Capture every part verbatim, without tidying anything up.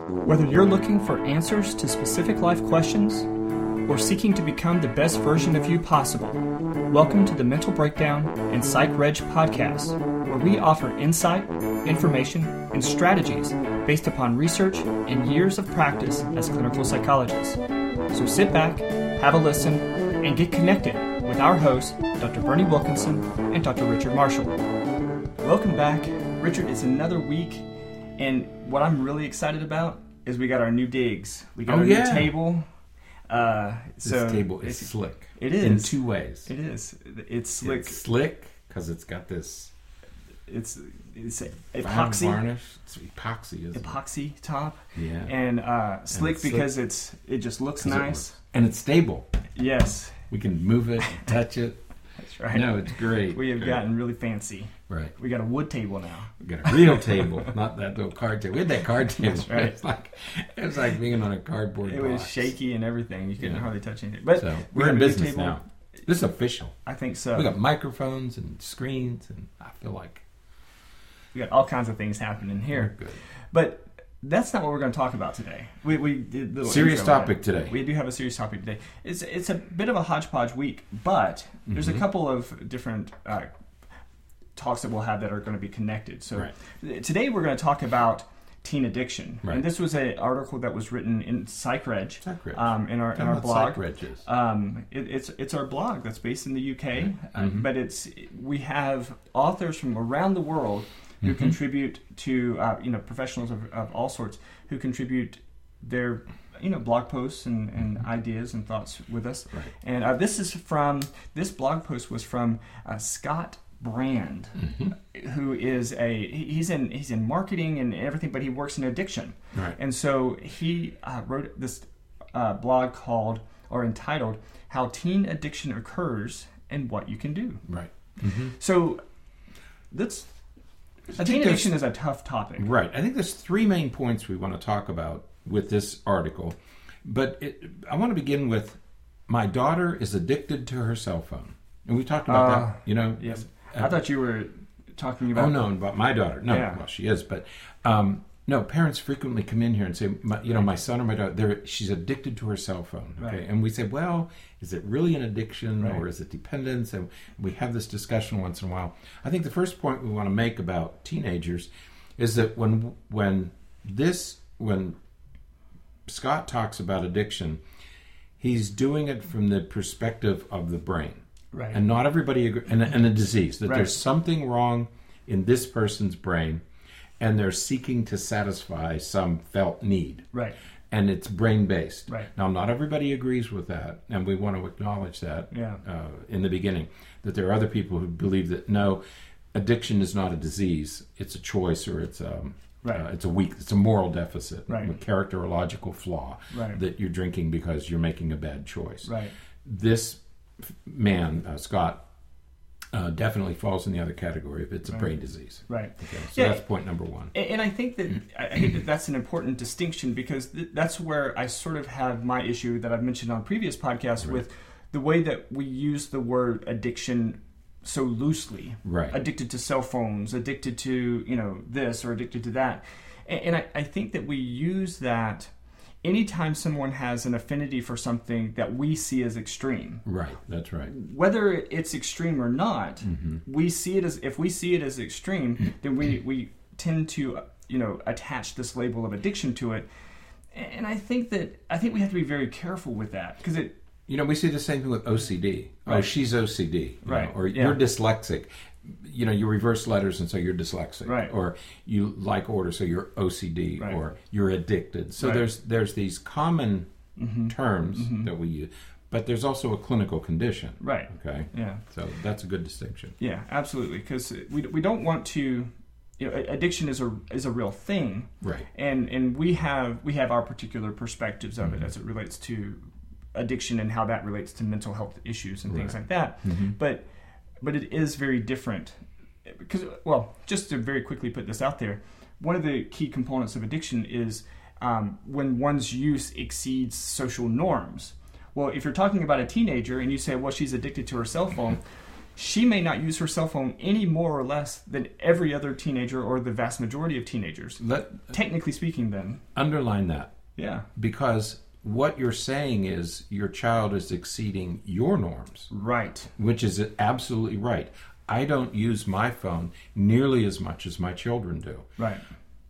Whether you're looking for answers to specific life questions or seeking to become the best version of you possible, welcome to the Mental Breakdown and Psych Reg podcast, where we offer insight, information, and strategies based upon research and years of practice as clinical psychologists. So sit back, have a listen, and get connected with our hosts, Doctor Bernie Wilkinson and Doctor Richard Marshall. Welcome back. Richard, it's another week, and what I'm really excited about is we got our new digs. We got oh, our yeah. new table. Uh, this so table is slick. It is. In two ways. It is. It's slick. It's slick because it's got this It's it's fine epoxy varnish. It's epoxy, isn't epoxy top. it? Yeah. And uh, slick it's because slick it's it just looks 'cause it nice. looks- and it's stable. Yes, We can move it, touch it. that's right. No, it's great. We have Great. gotten really fancy. Right. We got a wood table now. We got a real table, not that little card table. We had that card table. That's right. It's like it was like being on a cardboard It box. was shaky and everything. You couldn't Yeah. hardly touch anything. But So we we're got in a new business table. now. This is official. I think so. We got microphones and screens, and I feel like We got all kinds of things happening we're here. good. But that's not what we're going to talk about today. We we did a little Serious intro on topic it. today. We do have a serious topic today. It's it's a bit of a hodgepodge week, but there's Mhm. a couple of different uh, talks that we'll have that are going to be connected. So Right. today we're going to talk about teen addiction, Right. and this was an article that was written in Psych Reg, Psych Reg. um, in our in Tell our them what blog. Psych Reg is. Um, it, it's it's our blog that's based in the U K, uh, Mhm. but it's we have authors from around the world who Mhm. contribute to uh, you know professionals of, of all sorts who contribute their you know blog posts and, and ideas and thoughts with us. Right. And uh, this is from this blog post was from uh, Scott Brand, Mhm. who is a he- he's in he's in marketing and everything, but he works in addiction. Right. And so he uh, wrote this uh, blog called or entitled "How Teen Addiction Occurs and What You Can Do." Right. Mm-hmm. So that's I teen think there's- addiction is a tough topic. Right. I think there's three main points we want to talk about with this article. But it, I want to begin with my daughter is addicted to her cell phone. And we talked about Uh, that, you know. Yes, uh, I thought you were talking about. Oh, no, about my daughter. No, Yeah. well, she is. But um, no, parents frequently come in here and say, my, you know, my son or my daughter, they're, she's addicted to her cell phone. Okay. Right. And we say, well, is it really an addiction Right. or is it dependence? And we have this discussion once in a while. I think the first point we want to make about teenagers is that when when this, when Scott talks about addiction, he's doing it from the perspective of the brain. Right. And not everybody agree, and, and a disease, that Right. there's something wrong in this person's brain, and they're seeking to satisfy some felt need. Right. And it's brain-based. Right. Now, not everybody agrees with that, and we want to acknowledge that Yeah. uh, in the beginning, that there are other people who believe that, no, addiction is not a disease, it's a choice, or it's a, Right. uh, it's a weak, it's a moral deficit, Right. a characterological flaw, Right. that you're drinking because you're making a bad choice. Right. This man, uh, Scott, uh, definitely falls in the other category if it's a Right. brain disease. Right. Okay, so Yeah. that's point number one. And and I think that I think that that's an important distinction because th- that's where I sort of have my issue that I've mentioned on previous podcasts Right. with the way that we use the word addiction so loosely. Right. Addicted to cell phones, addicted to you know this or addicted to that, and, and I, I think that we use that anytime someone has an affinity for something that we see as extreme. Right, that's right. Whether it's extreme or not, Mm-hmm. we see it as if we see it as extreme, then we we tend to you know attach this label of addiction to it, and I think that I think we have to be very careful with that because it You know, we see the same thing with O C D. Oh, Right. she's O C D. you Right, know, or yeah. you're dyslexic. You know, you reverse letters and so you're dyslexic. Right. Or you like order, so you're O C D. Right. Or you're addicted. So Right. there's there's these common Mhm. terms Mhm. that we use, but there's also a clinical condition. right Okay. yeah So that's a good distinction. yeah absolutely because we we don't want to you know addiction is a is a real thing Right. and and we have we have our particular perspectives of Mhm. it as it relates to addiction and how that relates to mental health issues and things Right. like that. Mhm. But but it is very different because well, just to very quickly put this out there, one of the key components of addiction is um, when one's use exceeds social norms. Well, if you're talking about a teenager and you say, well, she's addicted to her cell phone, she may not use her cell phone any more or less than every other teenager or the vast majority of teenagers. Let, Technically speaking, then. Underline that. Yeah. Because what you're saying is your child is exceeding your norms. Right. Which is absolutely right. I don't use my phone nearly as much as my children do. Right.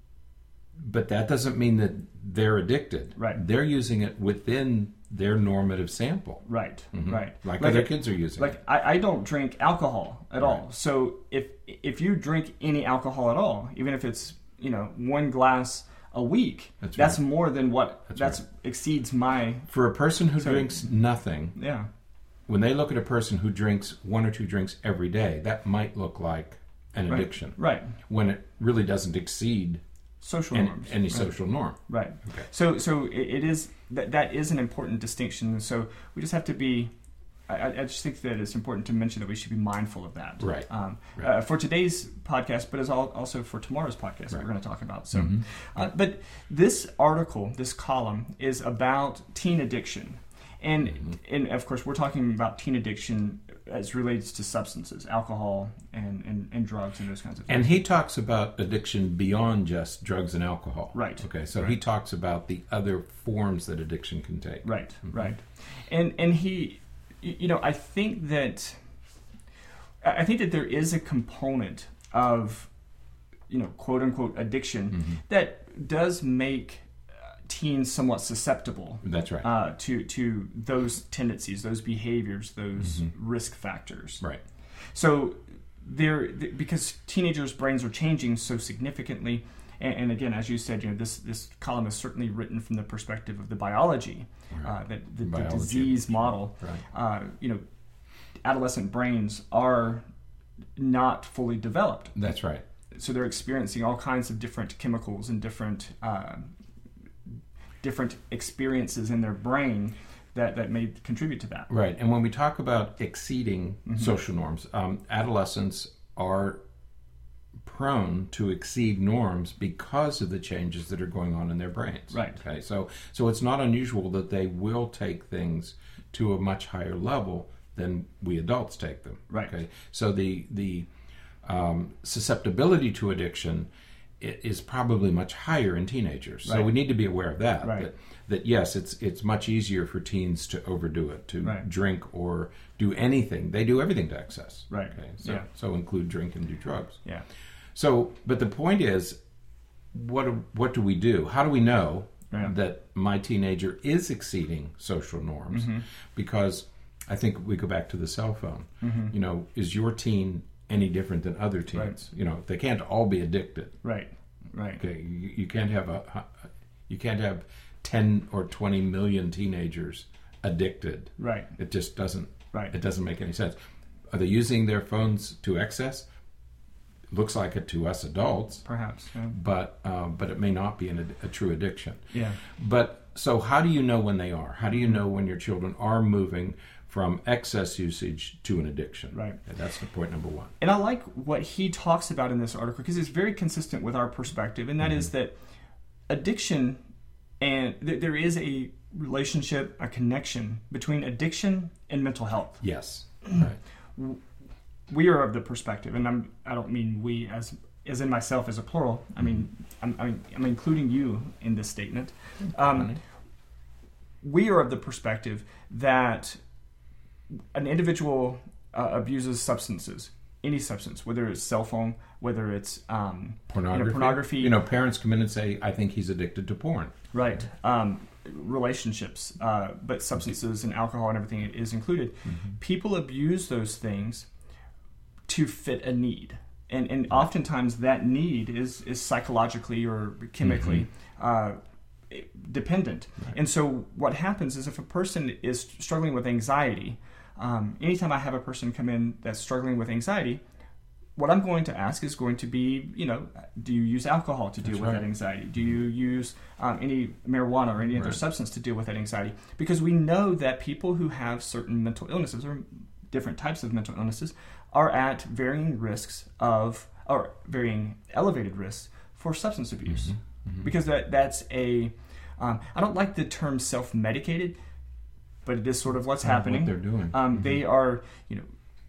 But that doesn't mean that they're addicted. Right. They're using it within their normative sample. Right. Mm-hmm. Right. Like, like other it, kids are using like it. I, I don't drink alcohol at Right. all. So if if you drink any alcohol at all, even if it's, you know, one glass a week, That's that's, right. more than what That's that's right. exceeds my. For a person who So- drinks nothing, Yeah. when they look at a person who drinks one or two drinks every day, that might look like an Right. addiction. Right. When it really doesn't exceed Social any, norms. any Right. social norm. Right. Okay. So so it, it is that that is an important distinction. So we just have to be. I, I just think that it's important to mention that we should be mindful of that. Right. Um, Right. Uh, for today's podcast, but as al- also for tomorrow's podcast that Right. we're going to talk about. So, Mhm. uh, but this article, this column, is about teen addiction, and Mm-hmm. and of course we're talking about teen addiction as relates to substances, alcohol, and, and, and drugs and those kinds of things. And he talks about addiction beyond just drugs and alcohol. Right. Okay, so Right. he talks about the other forms that addiction can take. Right, Mm-hmm. right, and and he, you know, I think that, I think that there is a component of, you know, quote unquote addiction Mm-hmm. that does make uh, teens somewhat susceptible That's right. uh, to to those tendencies, those behaviors, those risk factors. right. So there, th- because teenagers' brains are changing so significantly, and, and again, as you said, you know, this this column is certainly written from the perspective of the biology, uh, Right. that the, the Biology. disease model. Right. Uh, you know, adolescent brains are not fully developed, That's right. so they're experiencing all kinds of different chemicals and different uh, different experiences in their brain that, that may contribute to that. Right. And when we talk about exceeding Mm-hmm. social norms, um, adolescents are prone to exceed norms because of the changes that are going on in their brains. Right. Okay. So so it's not unusual that they will take things to a much higher level than we adults take them. Right. Okay. So the the um, susceptibility to addiction i- is probably much higher in teenagers. So Right. we need to be aware of that. Right. That, that yes, it's it's much easier for teens to overdo it, to Right. drink or do anything. They do everything to excess. Right. Okay. So Yeah. so include drink and do drugs. Yeah. So, but the point is, what do- what do we do? How do we know Yeah. that my teenager is exceeding social norms? Mm-hmm. Because I think we go back to the cell phone. Mm-hmm. You know, is your teen any different than other teens? Right. You know, they can't all be addicted. Right. Right. Okay, you, you can't have a you can't have ten or twenty million teenagers addicted. Right. It just doesn't. Right. It doesn't make any sense. Are they using their phones to excess? Looks like it to us adults, Perhaps. Yeah. but uh, but it may not be an, a true addiction. Yeah. But so, how do you know when they are? How do you know when your children are moving from excess usage to an addiction? Right. And that's the point number one. And I like what he talks about in this article because it's very consistent with our perspective, and that is that addiction and th- there is a relationship, a connection between addiction and mental health. Yes. Right. We are of the perspective, and I'm, I don't mean we as as in myself as a plural. I mean, I'm, I'm, I'm including you in this statement. Um, we are of the perspective that an individual uh, abuses substances, any substance, whether it's cell phone, whether it's um, Pornography. You know, pornography. You know, parents come in and say, "I think he's addicted to porn." Right. Um, relationships, uh, but substances and alcohol and everything is included. Mm-hmm. People abuse those things to fit a need. And and oftentimes that need is, is psychologically or chemically uh, dependent. Right. And so what happens is if a person is struggling with anxiety, um, anytime I have a person come in that's struggling with anxiety, what I'm going to ask is going to be, you know, do you use alcohol to deal That's with right. that anxiety? Do you use um, any marijuana or any other Right. substance to deal with that anxiety? Because we know that people who have certain mental illnesses or different types of mental illnesses are at varying risks of, or varying elevated risks for substance abuse. Mm-hmm. Mm-hmm. Because that that's a, um, I don't like the term self-medicated, but it is sort of what's Kind of happening. what they're doing. Um, Mhm. They are, you know,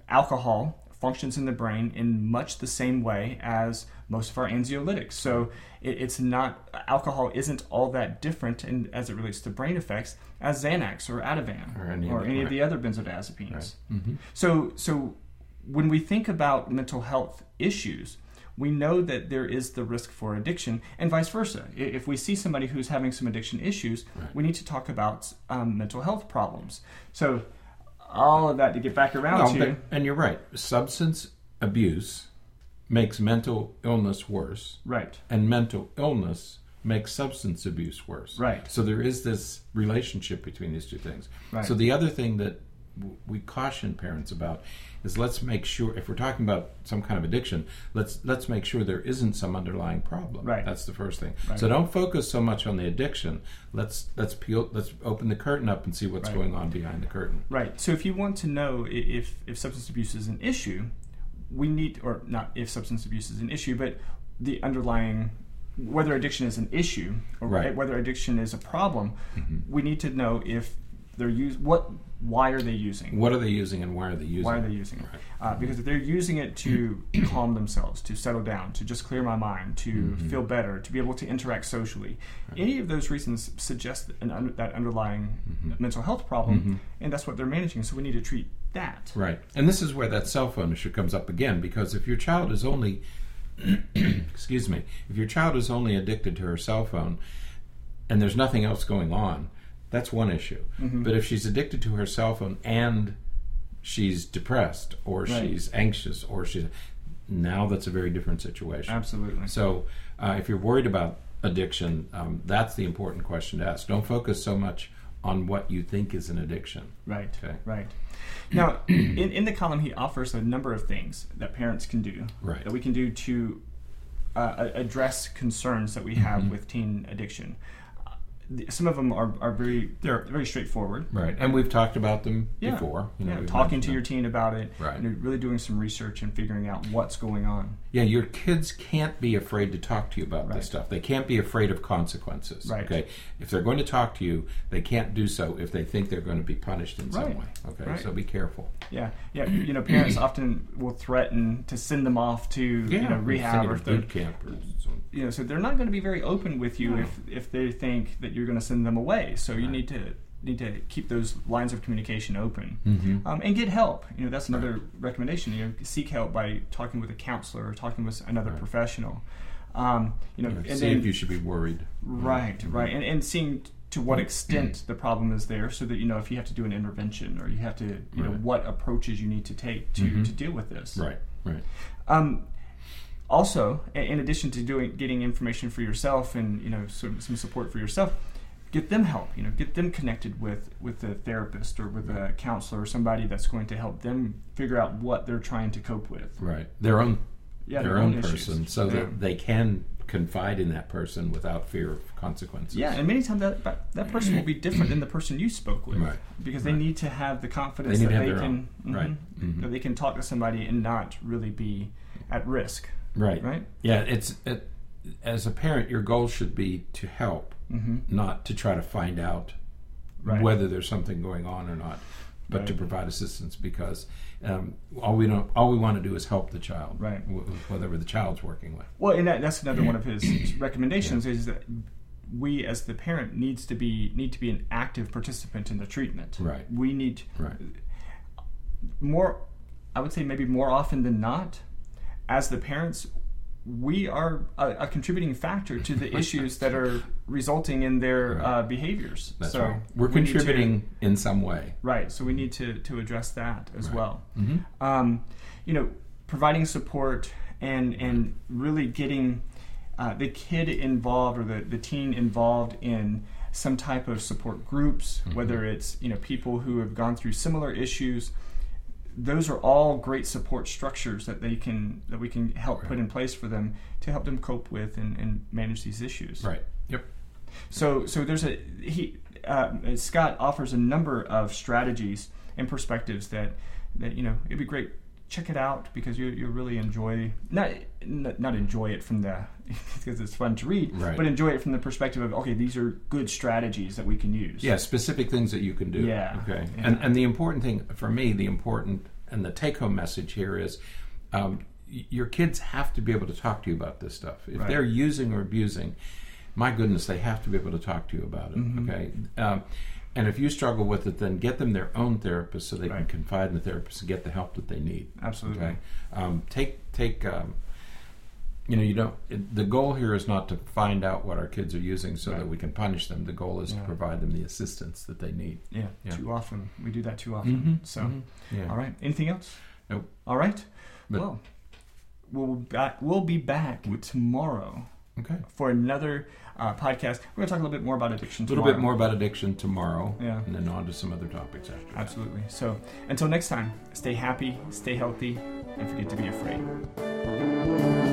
alcohol functions in the brain in much the same way as most of our anxiolytics. So it, it's not, alcohol isn't all that different in, as it relates to brain effects as Xanax or Ativan or any, or of, any right. of the other benzodiazepines. Right. Mm-hmm. So, so when we think about mental health issues, we know that there is the risk for addiction and vice versa. If we see somebody who's having some addiction issues, right. we need to talk about um, mental health problems. So all of that to get back around well, to... But, and you're right. Substance abuse makes mental illness worse. Right. And mental illness makes substance abuse worse. Right. So there is this relationship between these two things. Right. So the other thing that w- we caution parents about is let's make sure, if we're talking about some kind of addiction, let's let's make sure there isn't some underlying problem. Right. That's the first thing. Right. So don't focus so much on the addiction. Let's let's peel let's open the curtain up and see what's Right. going on behind the curtain. Right. So if you want to know i- if if substance abuse is an issue, we need, or not if substance abuse is an issue, but the underlying, whether addiction is an issue or Right. whether addiction is a problem, Mm-hmm. we need to know if they're use what why are they using What are they using and why are they using why are it? they using it? Right. Uh, because if they're using it to calm themselves, to settle down, to just clear my mind, to Mm-hmm. feel better, to be able to interact socially, any of those reasons suggest an un- that underlying Mm-hmm. mental health problem, and that's what they're managing. So we need to treat that. Right. And this is where that cell phone issue comes up again, because if your child is only, excuse me, if your child is only addicted to her cell phone and there's nothing else going on, that's one issue. Mm-hmm. But if she's addicted to her cell phone and she's depressed or Right. she's anxious or she's, now that's a very different situation. Absolutely. So uh, if you're worried about addiction, um, that's the important question to ask. Don't focus so much on what you think is an addiction. Right. Okay. Right. Now, in, in the column, he offers a number of things that parents can do, Right. that we can do to uh, address concerns that we have Mm-hmm. with teen addiction. Uh, the- Some of them are, are very They're- very straightforward. Right. And we've talked about them Yeah. before. You know, yeah, we've talking mentioned to them. your teen about it, Right. you know, really doing some research and figuring out what's going on. Yeah, your kids can't be afraid to talk to you about Right. this stuff. They can't be afraid of consequences. Right. Okay. If they're going to talk to you, they can't do so if they think they're going to be punished in some Right. way. Okay. Right. So be careful. Yeah, yeah. You know, parents often will threaten to send them off to you know rehab or boot camp or some, you know, so they're not going to be very open with you No. if if they think that you're going to send them away. So you Right. need to need to keep those lines of communication open, Mhm. um, and get help. You know, that's another recommendation. You know, seek help by talking with a counselor or talking with another Right. professional. Um, you know, you know, and see then if you should be worried. right, Mhm. right, and and seeing to what extent the problem is there, so that you know if you have to do an intervention or you have to you know Right. what approaches you need to take to Mhm. to deal with this. Right. Right. Um, also, i- in addition to doing getting information for yourself and you know some, some support for yourself, get them help. You know, get them connected with with a therapist or with a counselor or somebody that's going to help them figure out what they're trying to cope with. Right. Their own. Yeah, their own issues. person, so Yeah. that they can confide in that person without fear of consequences. Yeah, and many times that that, that person will be different than the person you spoke with, Right. because they Right. need to have the confidence They need that to have they their can own. Right. mhm, Mhm. that they can talk to somebody and not really be at risk. Right. Right. Yeah. It's it, as a parent, your goal should be to help, Mm-hmm. not to try to find out Right. whether there's something going on or not, but Right. to provide assistance, because um, all we don't, all we want to do is help the child, Right. w- whatever the child's working with. Well, and that, that's another one of his recommendations is that we, as the parent, needs to be need to be an active participant in the treatment. Right. We need Right. more. I would say maybe more often than not, as the parents, we are a, a contributing factor to the issues that are resulting in their Right. uh, behaviors. That's so right. We're we need to- contributing in some way. right. So we need to to address that as Right. well. Mm-hmm. Um, you know, providing support and and really getting uh, the kid involved or the, the teen involved in some type of support groups, Mm-hmm. whether it's you know people who have gone through similar issues. Those are all great support structures that they can that we can help Right. put in place for them to help them cope with and, and manage these issues. Right. Yep. So, so there's a he uh, Scott offers a number of strategies and perspectives that that you know it'd be great. Check it out because you you really enjoy not not enjoy it from the because it's fun to read, Right. but enjoy it from the perspective of okay, these are good strategies that we can use. Yeah, specific things that you can do. Yeah. Okay. Yeah. And and the important thing for me, the important and the take-home message here is, um, y- your kids have to be able to talk to you about this stuff. If Right. they're using or abusing, my goodness, they have to be able to talk to you about it. Mm-hmm. Okay, um, and if you struggle with it, then get them their own therapist so they Right. can confide in the therapist and get the help that they need. Absolutely. Okay, um, take take. Um, you know, you don't. It, the goal here is not to find out what our kids are using so Right. that we can punish them. The goal is Yeah. to provide them the assistance that they need. Yeah, Yeah. too often. We do that too often. Mhm, So, mhm. Yeah. all right. Anything else? Nope. All right. But- well, we'll, back, we'll be back tomorrow Okay. for another uh, podcast. We're going to talk a little bit more about addiction A little tomorrow. bit more about addiction tomorrow. Yeah. And then on to some other topics after that. Absolutely. So, until next time, stay happy, stay healthy, and forget to be afraid.